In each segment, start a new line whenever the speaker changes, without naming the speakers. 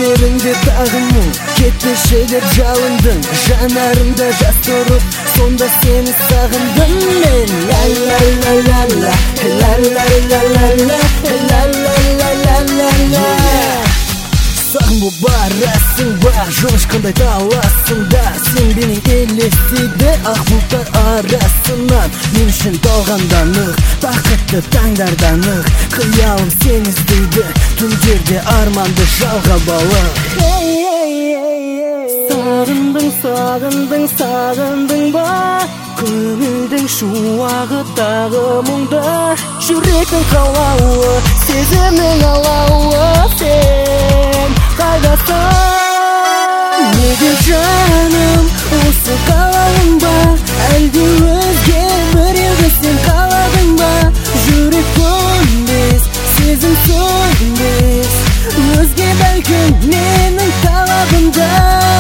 Көздеріңде тағы мұң, кетпеші деп жалындың. Жанарымда жас тұрып, сонда сені сағындым мен. Ла-ла-ла-ла-ла, ла-ла-ла-ла-ла, ла-ла-ла-ла-ла. Сағын бұл барасың ба, жоғышқандай таласың да. Сен бенің елестейді ақ бұлттар арасынан. Мен үшін толғанданық, бақытты таңдарданық. Қиялым сен іздейді, түндерде арманды жалға балық. Сағындың, сағындың ба, көңілдің шуағы тағы мұңда. Жүректің қалауы, сезімнің алауы, сен қайдасың? Неге жаным, осы қалауың ба, әлде өзге біреуді сен қаладың ба? Жүрек көнбес, сезім сөнбес, өзге бәлкім менің талабымда.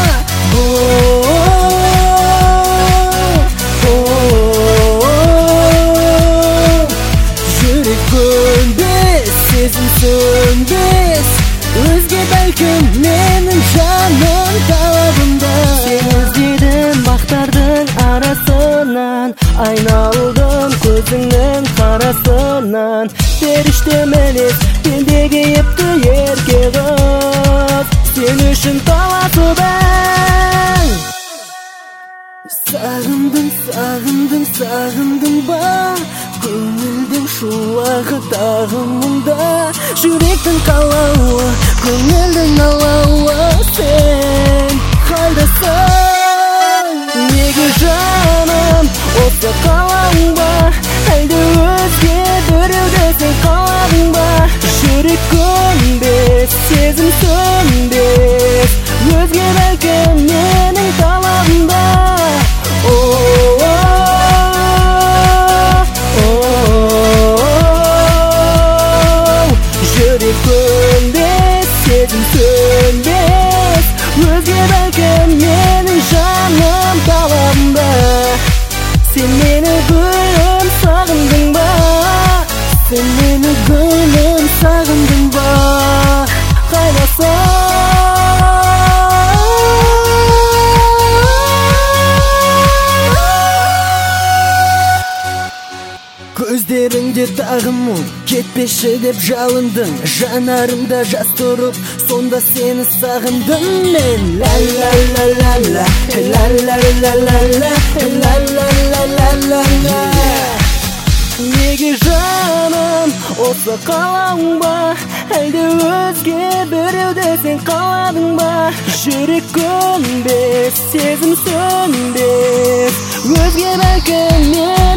Жүрек көнбес, сезім сөнбес, өзге бәлкім менің жаным талабымда. Сен іздедің бақтардың арасынан, айналдым көзіңнің қарасынан. Періште мінез, пендеге епті ерке қыз, сен үшін таласудың. Сағындың ба, көңілдің шуағы тағы мұңда. Жүректің қалауы, көңілдің алауы, сен қайдасың? Неге жаным, осы қалауың ба, әлде өзге біреуді сен қаладың ба? Жүрек көнбес, сезім сөнбес, өзге бәлкім менің талабымда. Жүрек көнбес, сезім сөнбес, өзге бәлкім менің жаным талабымда. Сен мені гүлім сағындың ба, сен мені гүлім сағындың ба, қайдасың? Көздеріңде тағы мұң, кетпеші деп жалындың. Жанарымда жас тұрып, сонда сені сағындым мен. Ла-ла-ла-ла-ла, ла-ла-ла-ла-ла, ла-ла-ла-ла-ла. Неге жаным, осы қалауың ба, әлде өзге біреуді сен қаладың ба? Жүрек көнбес, сезім сөнбес, өзге бәлкім